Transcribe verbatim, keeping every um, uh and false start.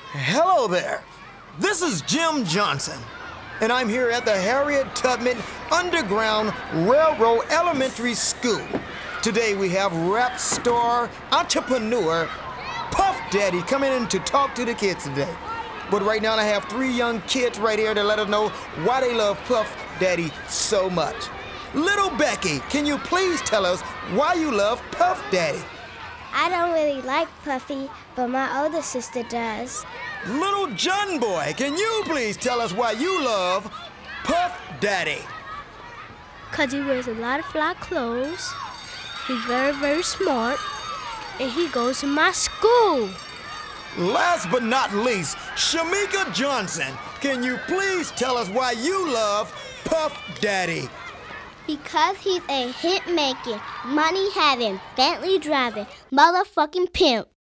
Hello there. This is Jim Johnson, and I'm here at the Harriet Tubman Underground Railroad Elementary School. Today we have rap star, entrepreneur, Puff Daddy coming in to talk to the kids today. But right now I have three young kids right here to let us know why they love Puff Daddy so much. Little Becky, can you please tell us why you love Puff Daddy? I don't really like Puffy, but my older sister does. Little John Boy, can you please tell us why you love Puff Daddy? Because he wears a lot of fly clothes, he's very, very smart, and he goes to my school. Last but not least, Shamika Johnson, can you please tell us why you love Puff Daddy? Because he's a hit-making, money-having, Bentley-driving, motherfucking pimp.